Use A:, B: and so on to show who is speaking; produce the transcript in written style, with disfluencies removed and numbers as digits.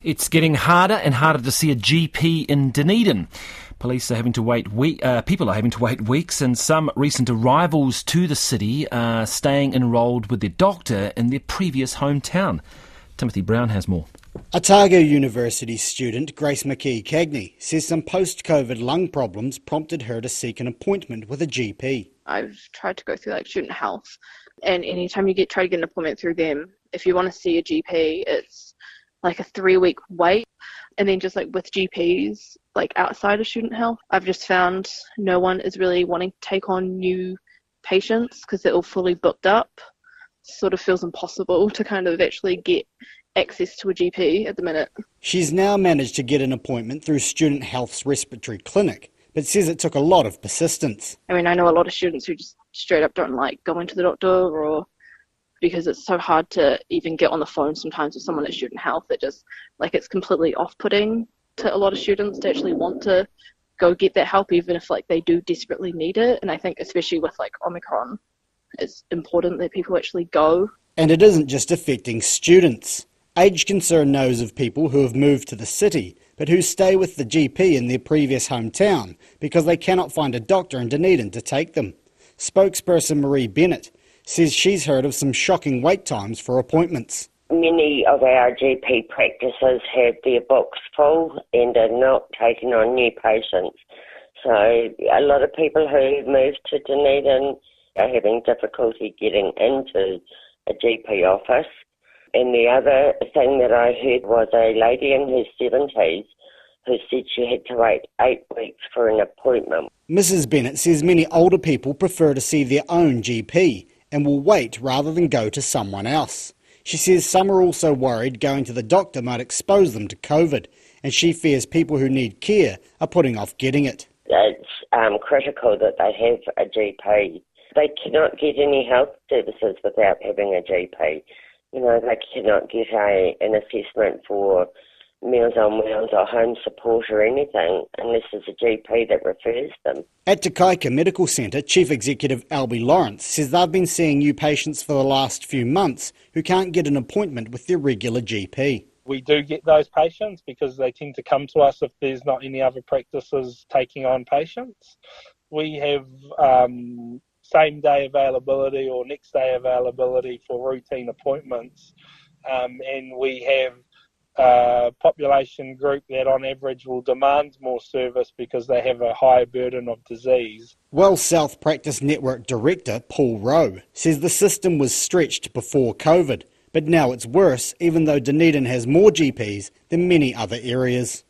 A: It's getting harder and harder to see a GP in Dunedin. Police are having to wait people are having to wait weeks, and some recent arrivals to the city are staying enrolled with their doctor in their previous hometown. Timothy Brown has more.
B: Otago University student Grace McKee-Cagney says some post-COVID lung problems prompted her to seek an appointment with a GP.
C: I've tried to go through student health, and anytime you try to get an appointment through them, if you want to see a GP, it's like a 3-week wait. And then just with GPs outside of student health, I've just found no one is really wanting to take on new patients because they're all fully booked up. Sort of feels impossible to actually get access to a GP at the minute.
B: She's now managed to get an appointment through Student Health's respiratory clinic, but says it took a lot of persistence.
C: I know a lot of students who just straight up don't like going to the doctor, or because it's so hard to even get on the phone sometimes with someone at student health. It just it's completely off-putting to a lot of students to actually want to go get that help, even if they do desperately need it. And I think especially with Omicron, it's important that people actually go.
B: And it isn't just affecting students. Age Concern knows of people who have moved to the city, but who stay with the GP in their previous hometown because they cannot find a doctor in Dunedin to take them. Spokesperson Marie Bennett says she's heard of some shocking wait times for appointments.
D: Many of our GP practices have their books full and are not taking on new patients. So a lot of people who moved to Dunedin are having difficulty getting into a GP office. And the other thing that I heard was a lady in her 70s who said she had to wait 8 weeks for an appointment.
B: Mrs Bennett says many older people prefer to see their own GP and will wait rather than go to someone else. She says some are also worried going to the doctor might expose them to COVID, and she fears people who need care are putting off getting it.
D: It's critical that they have a GP. They cannot get any health services without having a GP. They cannot get an assessment for Meals on Wheels or home support or anything unless there's a GP that refers them.
B: At Te Kaika Medical Centre, Chief Executive Albie Lawrence says they've been seeing new patients for the last few months who can't get an appointment with their regular GP.
E: We do get those patients because they tend to come to us if there's not any other practices taking on patients. We have same-day availability or next-day availability for routine appointments, and we have a population group that on average will demand more service because they have a higher burden of disease.
B: Well South Practice Network Director Paul Rowe says the system was stretched before COVID, but now it's worse even though Dunedin has more GPs than many other areas.